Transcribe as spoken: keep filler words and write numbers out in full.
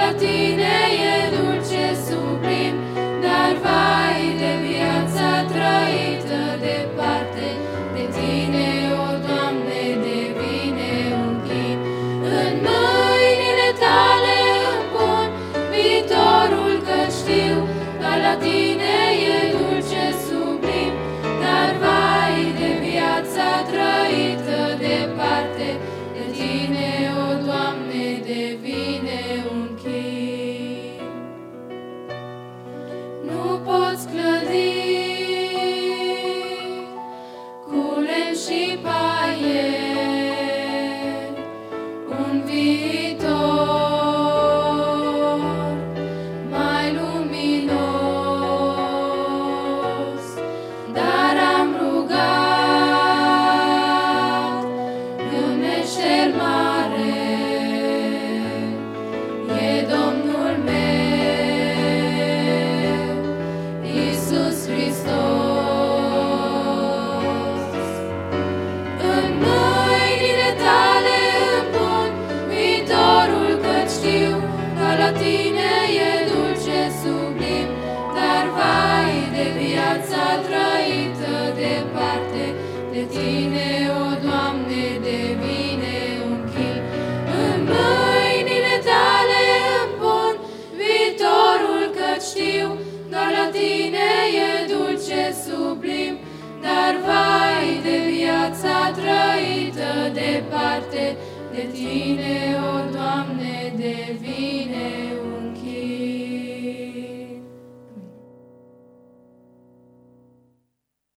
la tine e dulce, sublim, dar vai de viața trăită departe de tine, o Doamne, devine un chin. În mâinile tale îmi pun viitorul, că știu că la tine e dulce, sublim, dar vai de viața trăită departe de tine, o Doamne, devine un chin. Nu poți clădi cu lemn și paie un viitor mai luminos, dar am rugat Dumnezeu mare, e Domnul meu, Iisus Hristos. În mâinile tale îmi pun viitorul, căci știu că la tine e dulce, sublim, dar vai de viața trăită